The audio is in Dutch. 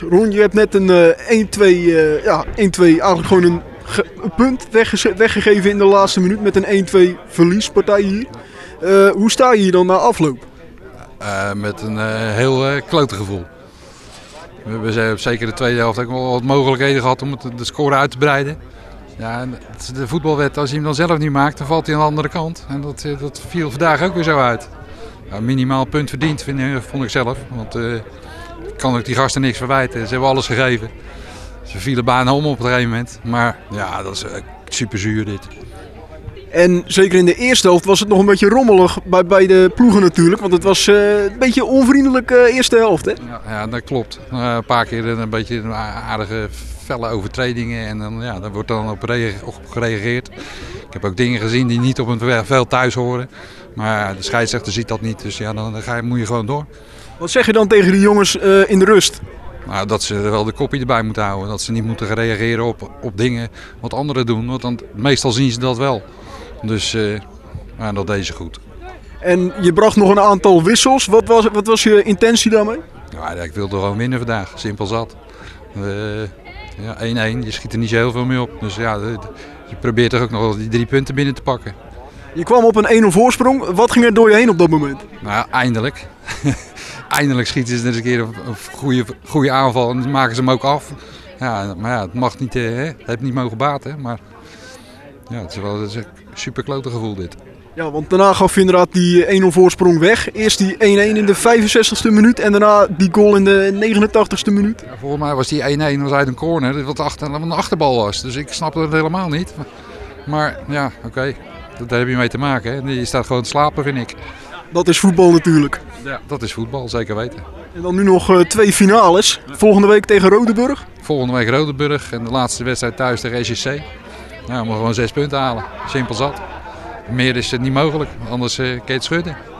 Ron, je hebt net een 1-2 eigenlijk gewoon een punt weggegeven in de laatste minuut met een 1-2 verliespartij hier. Hoe sta je hier dan na afloop? Met een heel klote gevoel. We hebben zeker de tweede helft ook wel wat mogelijkheden gehad om de score uit te breiden. Ja, de voetbalwet, als je hem dan zelf niet maakt, dan valt hij aan de andere kant. En dat viel vandaag ook weer zo uit. Ja, minimaal punt verdiend, vond ik zelf. Want ik kan ook die gasten niks verwijten. Ze hebben alles gegeven. Ze vielen bijna om op een gegeven moment. Maar ja, dat is super zuur dit. En zeker in de eerste helft was het nog een beetje rommelig bij de ploegen natuurlijk. Want het was een beetje onvriendelijke eerste helft, hè? Ja, dat klopt. Een paar keer een beetje aardige felle overtredingen. En daar wordt dan op gereageerd. Ik heb ook dingen gezien die niet op een veld thuis horen. Maar de scheidsrechter ziet dat niet. Dus ja, dan moet je gewoon door. Wat zeg je dan tegen die jongens in de rust? Nou, dat ze wel de kopje erbij moeten houden. Dat ze niet moeten reageren op dingen wat anderen doen. Want dan, meestal zien ze dat wel. Dus dat deed ze goed. En je bracht nog een aantal wissels. Wat was je intentie daarmee? Ja, ik wilde gewoon winnen vandaag. Simpel zat. 1-1. Je schiet er niet zo heel veel mee op. Dus ja, je probeert toch ook nog wel die 3 punten binnen te pakken. Je kwam op een 1-0 voorsprong. Wat ging er door je heen op dat moment? Nou, eindelijk. Eindelijk schieten ze eens een keer een goede aanval en maken ze hem ook af. Ja, maar ja, het mag niet, het heeft niet mogen baten. Maar ja, het is een super klote gevoel dit. Ja, want daarna gaf je inderdaad die 1-0 voorsprong weg. Eerst die 1-1 in de 65ste minuut en daarna die goal in de 89ste minuut. Ja, volgens mij was die 1-1 uit een corner, wat een achterbal was. Dus ik snapte het helemaal niet. Maar ja, oké. Daar heb je mee te maken. Hè. Je staat gewoon te slapen, vind ik. Dat is voetbal natuurlijk. Ja, dat is voetbal, zeker weten. En dan nu nog 2 finales. Volgende week tegen Rodenburg. Volgende week Rodenburg en de laatste wedstrijd thuis tegen SJC. Ja, we moeten gewoon 6 punten halen. Simpel zat. Meer is het niet mogelijk, anders kun je het schudden.